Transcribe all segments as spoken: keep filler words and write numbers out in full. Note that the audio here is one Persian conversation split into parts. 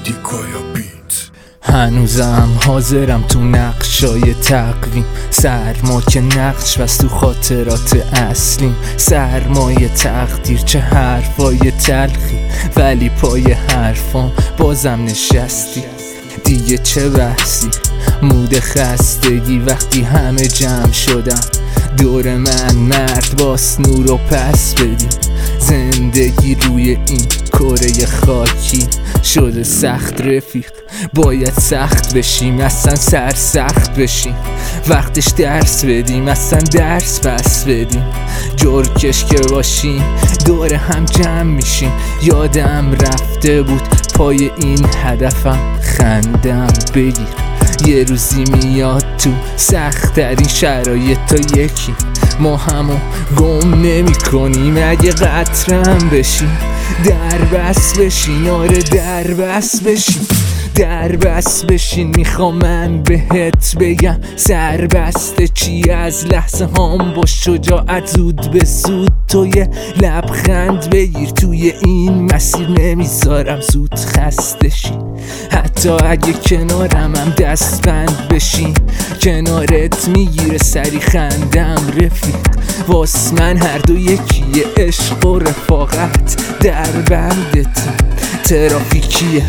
دیکایا بیت. هنوزم حاضرم تو نقشای تقویم، سرما که نقش بس تو خاطرات اصلیم. سرمایه تقدیر چه حرفای تلخی، ولی پای حرفام بازم نشستی. دیگه چه بحثی، مود خستگی وقتی همه جمع شدم دور من. مرد باس نورو پس بدیم، زندگی روی این کره خاکی شده سخت رفیق. باید سخت بشیم، اصلا سر سخت بشیم. وقتش درس بدیم، اصلا درس پس بدیم. جرکش که باشیم دور هم جمع میشیم. یادم رفته بود پای این هدفم خندم بگیر. یه روزی میاد تو سخت ترین شرایط تا یکی ما همو گم نمی کنیم. اگه قطرم بشیم در بس بشین، آره در بس بشین، در بس بشین. میخوام من بهت بگم سربسته چی از لحظه هام با شجاعت زود به زود تو یه لبخند بگیر. توی این مسیر نمیذارم زود خسته شی، حتی اگه کنارم هم دست بند بشین. کنارت میگیره سری خندم رفیق. واس من هر دو یکیه، عشق و رفاقت در بندتیم. ترافیکیه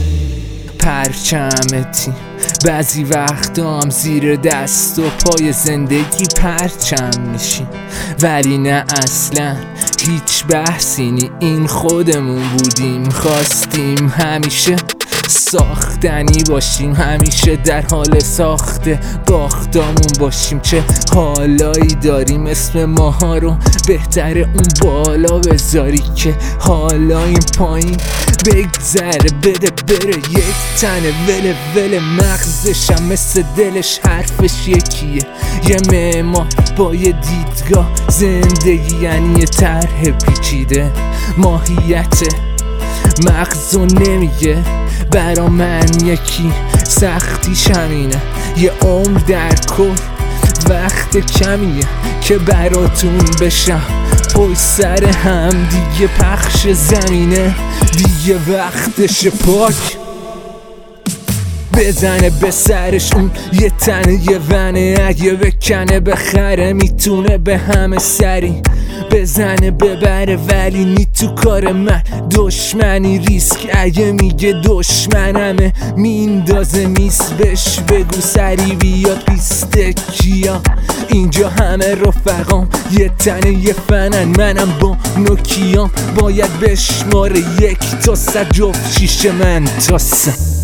پرچمتیم، بعضی وقتا هم زیر دست و پای زندگی پرچم میشیم. ولی نه اصلا هیچ بحثی نی، این خودمون بودیم. خواستیم همیشه ساختنی باشیم، همیشه در حال ساخته باختامون باشیم. چه حالایی داریم اسم ماها رو بهتره اون بالا بذاری که حالا این پایین بگذره. بده بره یک تنه وله وله، مغزشم مثل دلش حرفش یکیه. یه معمار با یه دیدگاه، زندگی یعنی یه طرح پیچیده. ماهیت مغزو نمیگه برا من یکی، سختیش همینه. یه عمر در کل وقت کمیه که براتون بشم پشت سر هم. دیگه پخش زمینه، دیگه وقتش پاک بزنه به سرش اون یه تنه یه ونه. اگه بکنه بخره میتونه به همه سری بزنه ببره، ولی نی تو کار من دشمنی ریسک. اگه میگه دشمنمه میندازه میس، بش بگو سری بیاد پیست کیا. اینجا همه رفقام یه تنه یه فنن، منم با نوکیام باید بشماره یک تا صد جفت شیشه من تا سن.